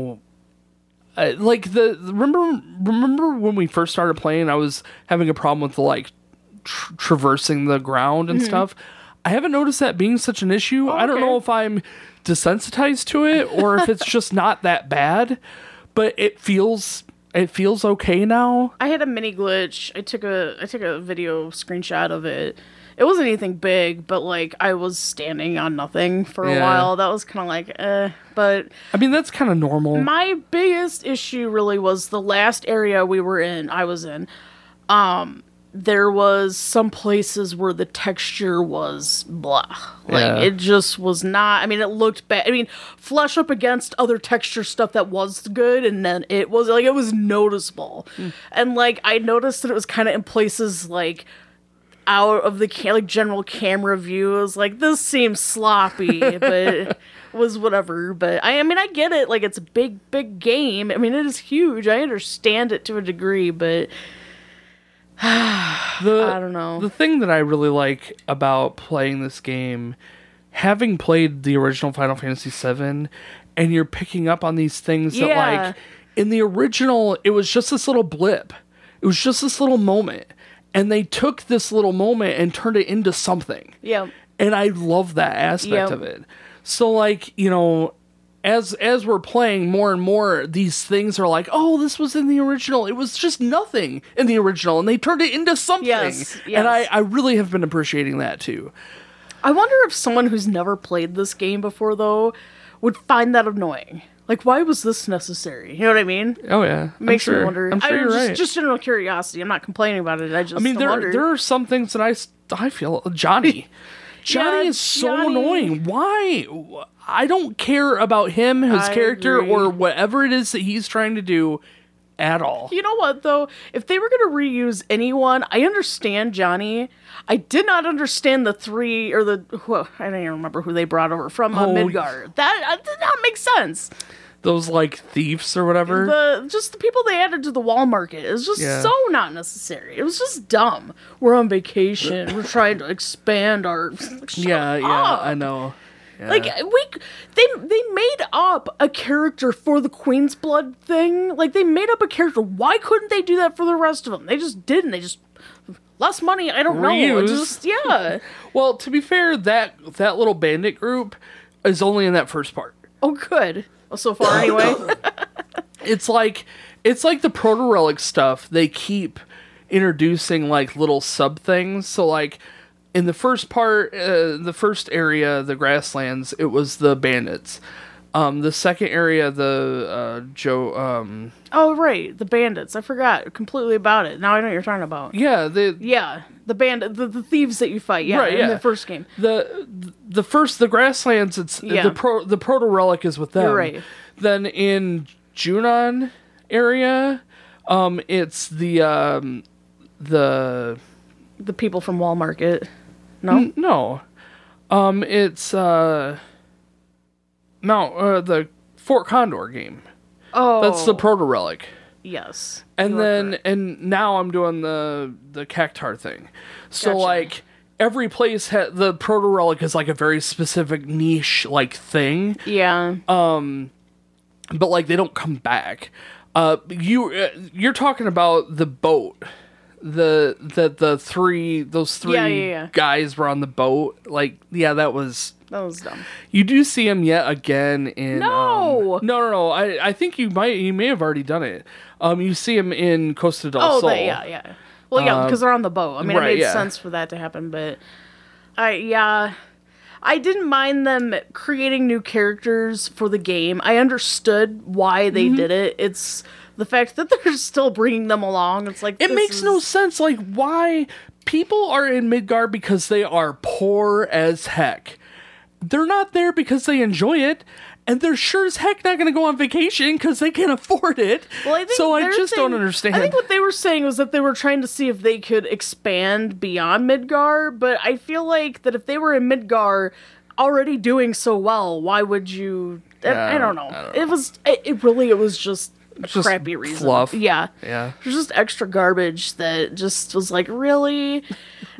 like remember when we first started playing, I was having a problem with the, like, traversing the ground and stuff. I haven't noticed that being such an issue. I don't know if I'm desensitized to it or if it's just not that bad, but it feels okay now. I had a mini glitch. I took a video screenshot of it. It wasn't anything big, but, like, I was standing on nothing for a while. That was kind of like, but... I mean, that's kind of normal. My biggest issue really was the last area I was in. There was some places where the texture was blah. Like, it just was not... I mean, it looked bad. I mean, flush up against other texture stuff that was good, and then it was noticeable. And, like, I noticed that it was kind of in places, like... out of the general camera view. It was like, this seems sloppy, but it was whatever. But I mean, I get it. Like, it's a big game. I mean, it is huge. I understand it to a degree, but I don't know. The thing that I really like about playing this game, having played the original Final Fantasy VII, and you're picking up on these things that, like, in the original, it was just this little blip. It was just this little moment. And they took this little moment and turned it into something. Yeah. And I love that aspect of it. So, like, as we're playing more and more, these things are like, oh, this was in the original. It was just nothing in the original. And they turned it into something. Yes. And I really have been appreciating that, too. I wonder if someone who's never played this game before, though, would find that annoying. Like, why was this necessary? You know what I mean? Oh, yeah. Makes me wonder. I'm sure you're right. Just general curiosity. I'm not complaining about it. I mean, there are some things that I feel... Johnny is so annoying. Why? I don't care about him, his character, or whatever it is that he's trying to do at all. You know what, though? If they were going to reuse anyone, I understand Johnny. I did not understand the three, or I don't even remember who they brought over from Midgar. That did not make sense. Those, like, thieves or whatever? Just the people they added to the wall market. It was just so not necessary. It was just dumb. We're on vacation. We're trying to expand our... I know. Yeah. Like, they made up a character for the Queen's Blood thing. Like, they made up a character. Why couldn't they do that for the rest of them? They just didn't. They just... Less money, I don't know. Just, Well, to be fair, that little bandit group is only in that first part. Oh, good. Well, so far, anyway. It's like the proto-relic stuff. They keep introducing, like, little sub things. So, like, in the first part, the first area, the grasslands, it was the bandits. The second area, the oh, right, the bandits. I forgot completely about it. Now I know what you're talking about. Yeah, the bandit, the thieves that you fight. Yeah, right, in the first game. The grasslands. It's the proto relic is with them. You're right. Then in Junon area, it's the people from Wall Market. No, no, it's the Fort Condor game. Oh, that's the proto relic. Yes. And then and now I'm doing the Cactuar thing. So gotcha. Like every place the proto relic is like a very specific niche like thing. Yeah. But like they don't come back. You're talking about the boat. Those three guys were on the boat. Like that was dumb. You do see him yet again in No. No. I think you may have already done it. You see him in Costa del Sol. Yeah. Well, yeah, because they're on the boat. I mean, it made sense for that to happen, but I didn't mind them creating new characters for the game. I understood why they did it. It's the fact that they're still bringing them along. It's like it makes no sense. Like why people are in Midgar because they are poor as heck. They're not there because they enjoy it. And they're sure as heck not going to go on vacation because they can't afford it. Well, I just don't understand. I think what they were saying was that they were trying to see if they could expand beyond Midgar. But I feel like that if they were in Midgar already doing so well, why would you... I don't know. It was just a crappy reason. Fluff. Yeah. It was just extra garbage that just was like, really?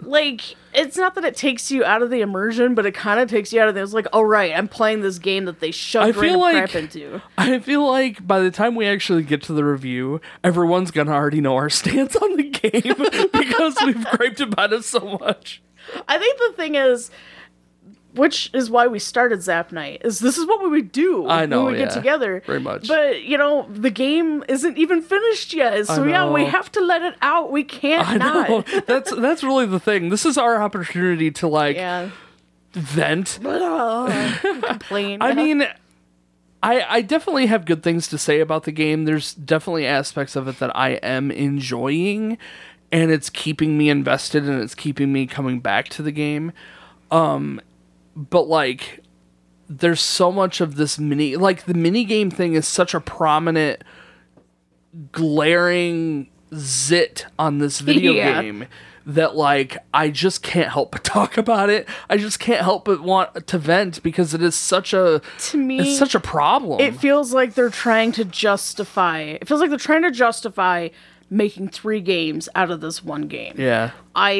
like, it's not that it takes you out of the immersion, but it kind of takes you out of it. It's like, oh, right, I'm playing this game that they shoved random crap into. I feel like by the time we actually get to the review, everyone's gonna already know our stance on the game because we've griped about it so much. I think the thing is, which is why we started Zap Night, is this is what we would do when we get together. Very much. But, you know, the game isn't even finished yet. So, yeah, we have to let it out. We can't not. That's really the thing. This is our opportunity to, like, vent. Complain. I mean, I definitely have good things to say about the game. There's definitely aspects of it that I am enjoying, and it's keeping me invested, and it's keeping me coming back to the game. But, like, there's so much of this the mini game thing is such a prominent, glaring zit on this video game that, like, I just can't help but talk about it. I just can't help but want to vent because it is such a, to me, it's such a problem. It feels like they're trying to justify making 3 games out of this one game. Yeah.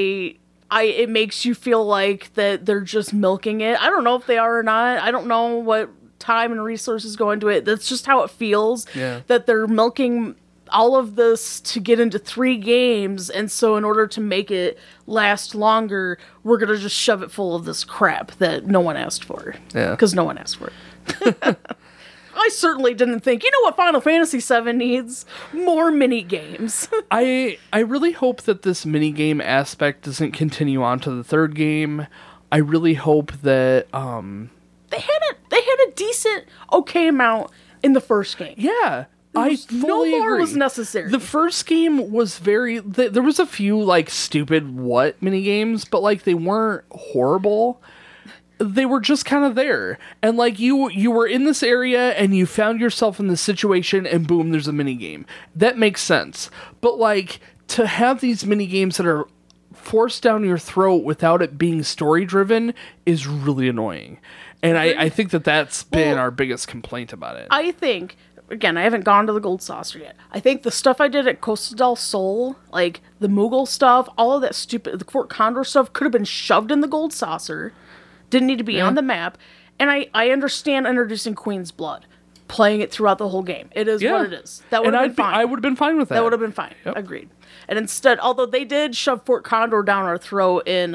It makes you feel like that they're just milking it. I don't know if they are or not. I don't know what time and resources go into it. That's just how it feels. Yeah. That they're milking all of this to get into 3 games, and so in order to make it last longer, we're gonna just shove it full of this crap that no one asked for. Yeah. Because no one asked for it. I certainly didn't think, you know what Final Fantasy VII needs? More mini games. I really hope that this mini game aspect doesn't continue on to the 3rd game. I really hope that they had a decent okay amount in the first game. Yeah. I fully no more agree. was necessary. The first game was there was a few, like, stupid mini games, but, like, they weren't horrible. They were just kind of there. And, like, you were in this area and you found yourself in this situation and boom, there's a mini game. That makes sense. But, like, to have these mini games that are forced down your throat without it being story driven is really annoying. And I think that's been our biggest complaint about it. I think, again, I haven't gone to the Gold Saucer yet. I think the stuff I did at Costa del Sol, like the Moogle stuff, all of that stupid, the Fort Condor stuff could have been shoved in the Gold Saucer. Didn't need to be on the map. And I understand introducing Queen's Blood, playing it throughout the whole game. It is what it is. That would have been fine. I would have been fine with that. That would have been fine. Yep. Agreed. And instead, although they did shove Fort Condor down our throat in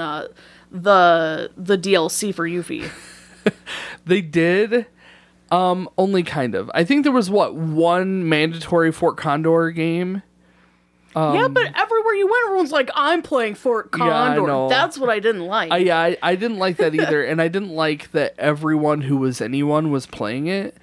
the DLC for Yuffie. They did. Only kind of. I think there was, one mandatory Fort Condor game? Yeah, but everywhere you went, everyone's like, I'm playing Fort Condor. Yeah, I know. That's what I didn't like. I didn't like that either, and I didn't like that everyone who was anyone was playing it.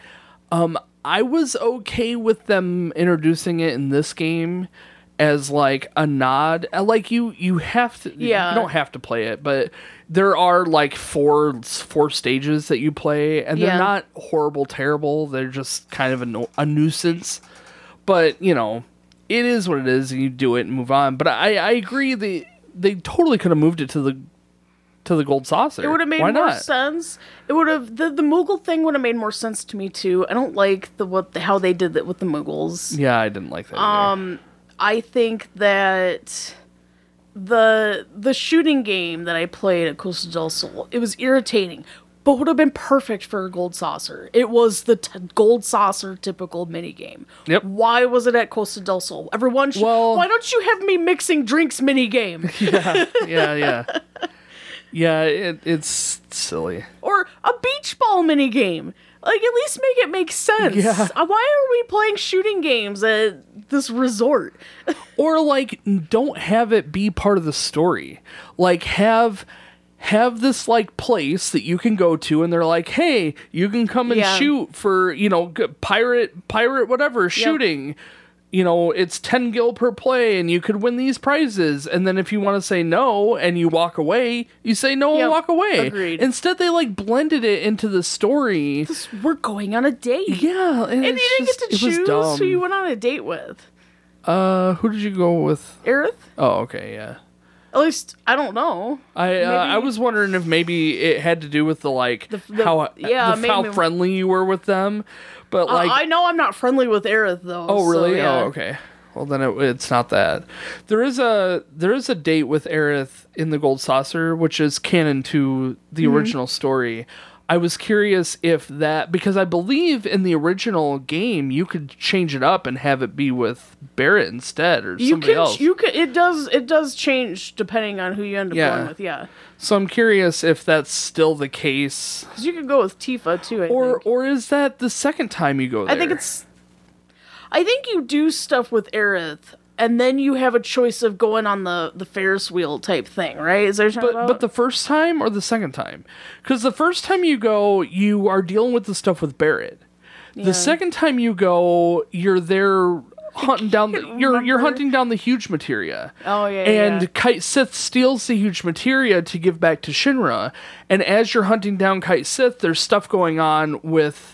I was okay with them introducing it in this game as, like, a nod. Like, you have to... Yeah. You don't have to play it, but there are, like, four stages that you play, and they're not horrible, terrible. They're just kind of a nuisance. But, you know... It is what it is, and you do it and move on. But I agree, they totally could have moved it to the Gold Saucer. It would have made more sense. It would have the Moogle thing would have made more sense to me too. I don't like how they did it with the Moogles. Yeah, I didn't like that either. I think that the shooting game that I played at Costa del Sol, it was irritating, but would have been perfect for a Gold Saucer. It was the Gold Saucer typical minigame. Yep. Why was it at Costa del Sol? Everyone why don't you have me mixing drinks minigame? Yeah. Yeah, it's silly. Or a beach ball minigame. Like, at least make it make sense. Yeah. Why are we playing shooting games at this resort? Or, like, don't have it be part of the story. Like, have this, like, place that you can go to, and they're like, hey, you can come and shoot for, you know, pirate whatever, shooting. You know, it's 10 gil per play, and you could win these prizes. And then if you want to say no, and you walk away, you say no and walk away. Agreed. Instead, they, like, blended it into the story. We're going on a date. Yeah. And you didn't get to choose who you went on a date with. Who did you go with? Aerith? Oh, okay, yeah. At least, I don't know. I was wondering if maybe it had to do with the, like, how friendly you were with them. But, like, I know I'm not friendly with Aerith, though. Oh, really? So, yeah. Oh, okay. Well, then it's not that. There is a date with Aerith in the Gold Saucer, which is canon to the original story. I was curious if that, because I believe in the original game you could change it up and have it be with Barrett instead or somebody else. It does change depending on who you end up going with. Yeah. So I'm curious if that's still the case. Because you could go with Tifa too. Or is that the second time you go there? I think you do stuff with Aerith, and then you have a choice of going on the Ferris wheel type thing, right? Is there something but the first time or the second time? Because the first time you go, you are dealing with the stuff with Barrett. Yeah. The second time you go, you're there hunting down you're hunting down the huge materia. Oh yeah. And Kite Sith steals the huge materia to give back to Shinra. And as you're hunting down Kite Sith, there's stuff going on with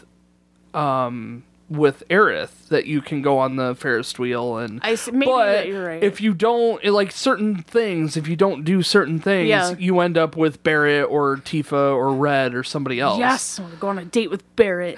Aerith that you can go on the Ferris wheel and I see, maybe that you're right. If you don't like certain things, if you don't do certain things, you end up with Barrett or Tifa or Red or somebody else. Yes, I want to go on a date with Barrett.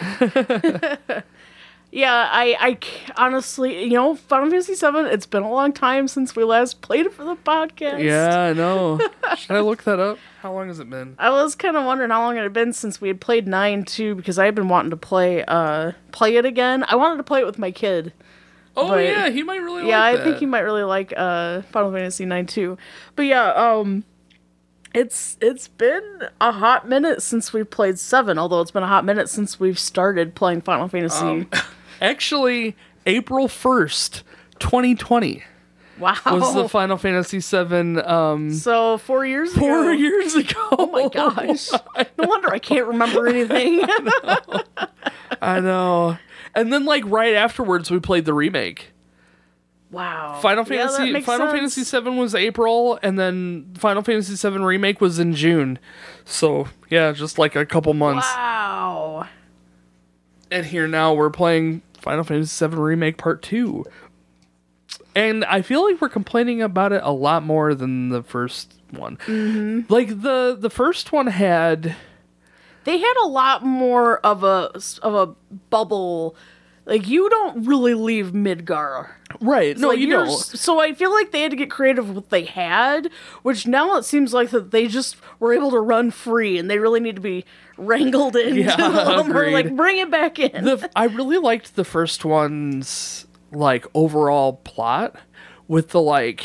Yeah, I honestly, Final Fantasy VII, it's been a long time since we last played it for the podcast. Yeah, I know. Should I look that up? How long has it been? I was kind of wondering how long it had been since we had played 9 too, because I had been wanting to play it again. I wanted to play it with my kid. Oh, yeah, he might really like that. Yeah, I think he might really like Final Fantasy 9 too. But yeah, it's been a hot minute since we played 7, although it's been a hot minute since we've started playing Final Fantasy. Actually, April 1st, 2020. Wow. Was the Final Fantasy VII... so 4 years ago? 4 years ago. Oh my gosh. No wonder I can't remember anything. I know. And then, right afterwards, we played the remake. Wow. Final Fantasy VII was April, and then Final Fantasy VII Remake was in June. So, yeah, just a couple months. Wow. And here now we're playing Final Fantasy VII Remake Part 2. And I feel like we're complaining about it a lot more than the first one. Mm-hmm. The first one had... They had a lot more of a bubble. You don't really leave Midgar. Right. No, you don't. So I feel like they had to get creative with what they had, which now it seems like that they just were able to run free, and they really need to be wrangled into them or bring it back in. I really liked the first one's overall plot with the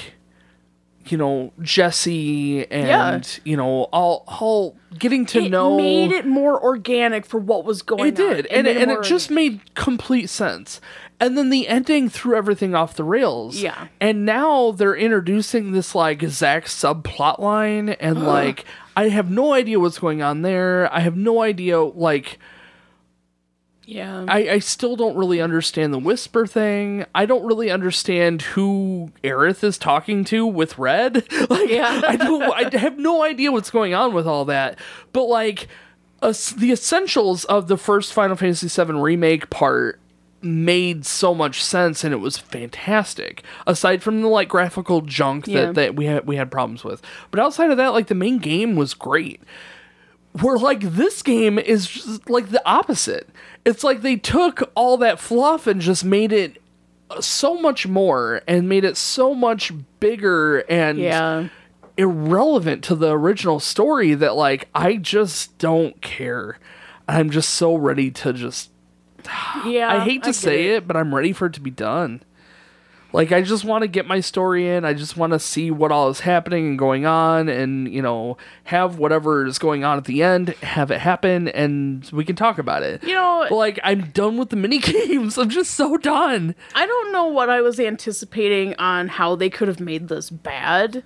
Jesse and all getting to know. It made it more organic for what was going on. It did, and it just made complete sense. And then the ending threw everything off the rails. Yeah. And now they're introducing this Zack subplot line, and I have no idea what's going on there. I have no idea Yeah. I still don't really understand the Whisper thing. I don't really understand who Aerith is talking to with Red. I have no idea what's going on with all that. But the essentials of the first Final Fantasy VII Remake part made so much sense, and it was fantastic. Aside from the graphical junk that we had problems with. But outside of that, the main game was great. Where this game is just the opposite. It's they took all that fluff and just made it so much more and made it so much bigger and irrelevant to the original story that I just don't care. I'm just so ready to just... I hate to say it, but I'm ready for it to be done. I just want to get my story in. I just want to see what all is happening and going on and, have whatever is going on at the end, have it happen, and we can talk about it. But, I'm done with the mini games. I'm just so done. I don't know what I was anticipating on how they could have made this bad.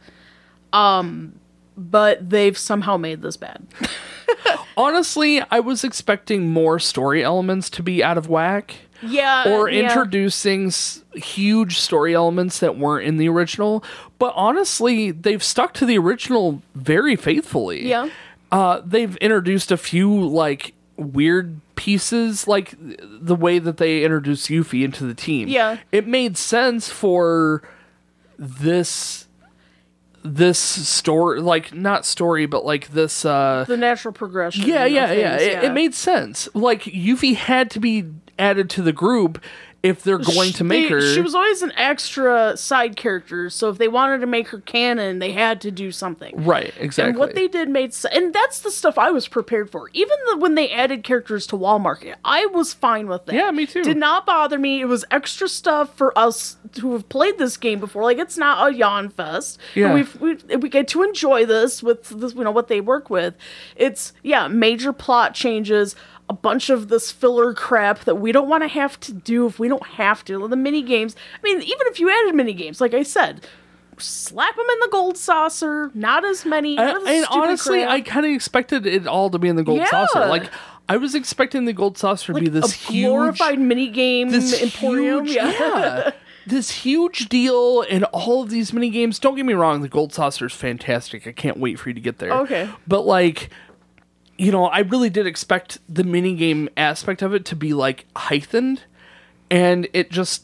But they've somehow made this bad. Honestly, I was expecting more story elements to be out of whack. Yeah. Or introducing huge story elements that weren't in the original. But honestly, they've stuck to the original very faithfully. Yeah. They've introduced a few, weird pieces, the way that they introduced Yuffie into the team. Yeah. It made sense for this story, not story, but the natural progression. Yeah. It made sense. Yuffie had to be added to the group if they're going to make her. She was always an extra side character, so if they wanted to make her canon, they had to do something. Right, exactly. And what they did and that's the stuff I was prepared for. Even when they added characters to Wall Market, I was fine with that. Yeah, me too. Did not bother me. It was extra stuff for us who have played this game before. Like, it's not a yawn fest. Yeah. And we get to enjoy this with this, what they work with. It's, major plot changes, a bunch of this filler crap that we don't want to have to do if we don't have to. The mini games. I mean, even if you added mini games, like I said, slap them in the gold saucer. Not as many. And honestly, crap. I kind of expected it all to be in the gold saucer. Like, I was expecting the gold saucer to be this huge, glorified mini game emporium. Huge, this huge deal, and all of these mini games. Don't get me wrong, the gold saucer is fantastic. I can't wait for you to get there. Okay, but like, I really did expect the minigame aspect of it to be, like, heightened, and it just...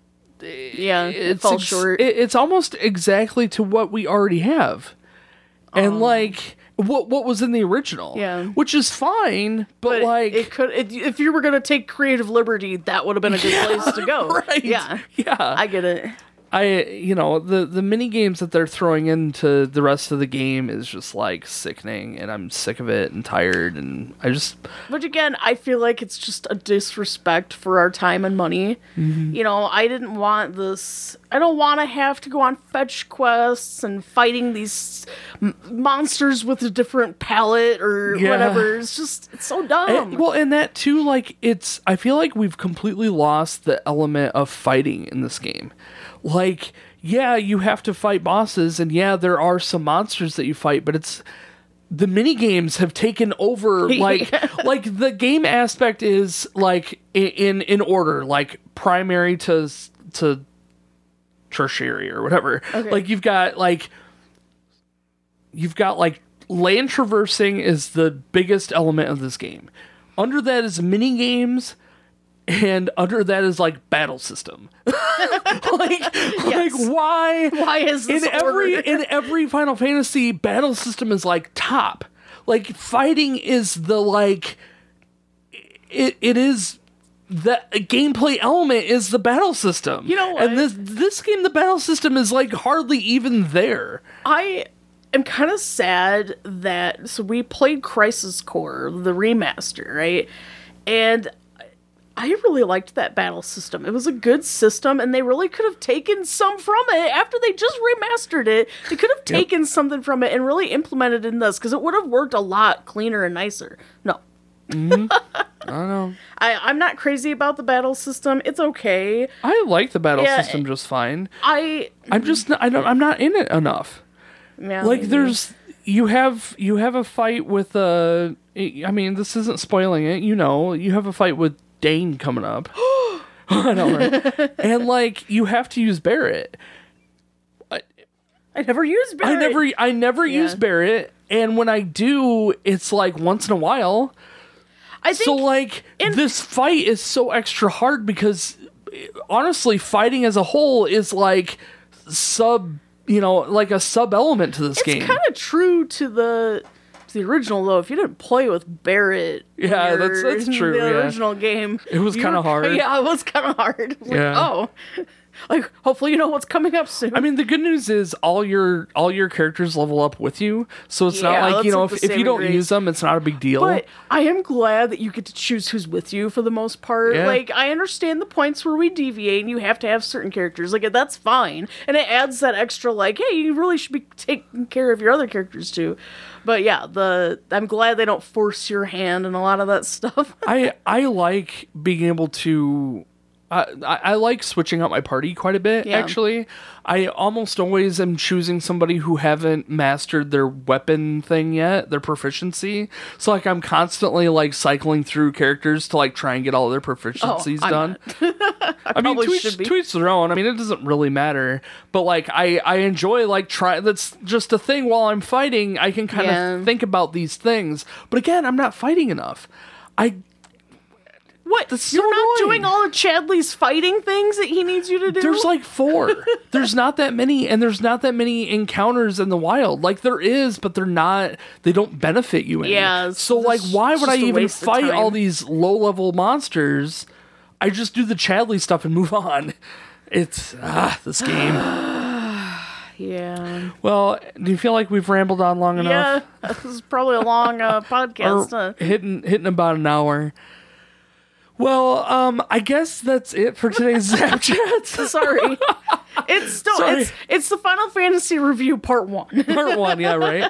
it falls short. It's almost exactly to what we already have. And, like, what was in the original. Yeah. Which is fine, but like... if you were going to take creative liberty, that would have been a good place to go. Right. Yeah. Yeah. I get it. The mini games that they're throwing into the rest of the game is just like sickening, and I'm sick of it and tired, and But again, I feel like it's just a disrespect for our time and money. Mm-hmm. I didn't want this. I don't want to have to go on fetch quests and fighting these monsters with a different palette or whatever. It's so dumb. And that too, like, I feel like we've completely lost the element of fighting in this game. Like, you have to fight bosses, and there are some monsters that you fight, but the mini games have taken over. Like, like the game aspect is like in order, like primary to tertiary or whatever. Okay. Like you've got land traversing is the biggest element of this game. Under that is mini games. And under that is like battle system. like why? Why is this in every Final Fantasy, battle system is like top. Like fighting is the it is the gameplay element is the battle system. You know what? And this game, the battle system is like hardly even there. I am kind of sad that we played Crisis Core, the remaster, right? And I really liked that battle system. It was a good system, and they really could have taken some from it after they just remastered it. They could have taken something from it and really implemented it in this, because it would have worked a lot cleaner and nicer. No. Mm-hmm. I don't know. I'm not crazy about the battle system. It's okay. I like the battle system just fine. I'm not in it enough. Yeah, like you have a fight with I mean, this isn't spoiling it. You have a fight with Dane coming up. I know, right? And like you have to use Barret. I never use Barret. I never use Barret, and when I do, it's like once in a while. So like this fight is so extra hard because honestly, fighting as a whole is like like a sub element to this game. It's kind of true to the original, though. If you didn't play with Barret, that's true. The original game, it was kind of hard. Yeah, it was kind of hard. Like, hopefully you know what's coming up soon. I mean, the good news is all your characters level up with you, so it's not like if you don't use them, it's not a big deal. But I am glad that you get to choose who's with you for the most part. Yeah. Like, I understand the points where we deviate, and you have to have certain characters. Like, that's fine, and it adds that extra like, hey, you really should be taking care of your other characters too. But yeah, I'm glad they don't force your hand and a lot of that stuff. I like being able to. I like switching out my party quite a bit, actually. I almost always am choosing somebody who haven't mastered their weapon thing yet, their proficiency. So, like, I'm constantly, like, cycling through characters to, like, try and get all their proficiencies done. I mean, to each their own. I mean, it doesn't really matter. But, like, I enjoy, like, that's just a thing while I'm fighting. I can kind of think about these things. But, again, I'm not fighting enough. What? You're not doing all of Chadley's fighting things that he needs you to do? There's like 4. There's not that many, and there's not that many encounters in the wild. Like, there is, but they don't benefit you any. Yeah. So, like, why would I even fight all these low-level monsters? I just do the Chadley stuff and move on. It's this game. Yeah. Well, do you feel like we've rambled on long enough? Yeah, this is probably a long podcast. Or hitting about an hour. Well, I guess that's it for today's Snapchat. Sorry. It's still Sorry. it's the Final Fantasy review part 1. Part 1, yeah, right.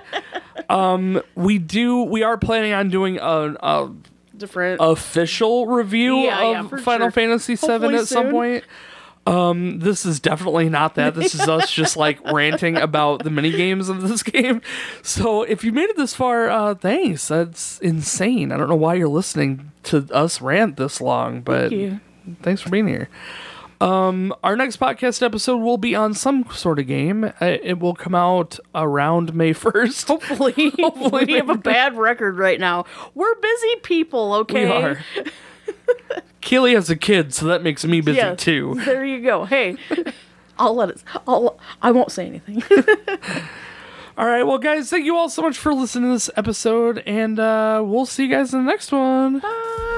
We are planning on doing a Different official review of for Final sure. Fantasy VII Hopefully at some soon. point. This is definitely not that. This is us just like ranting about the mini games of this game. So if you made it this far, thanks. That's insane. I don't know why you're listening to us rant this long, but Thank you. thanks for being here. Our next podcast episode will be on some sort of game. It will come out around May 1st. Hopefully we have a bad record right now. We're busy people, okay? We are. Keely has a kid, so that makes me busy Yeah, too. There you go. Hey, I won't say anything. All right, well, guys, thank you all so much for listening to this episode, and we'll see you guys in the next one. Bye.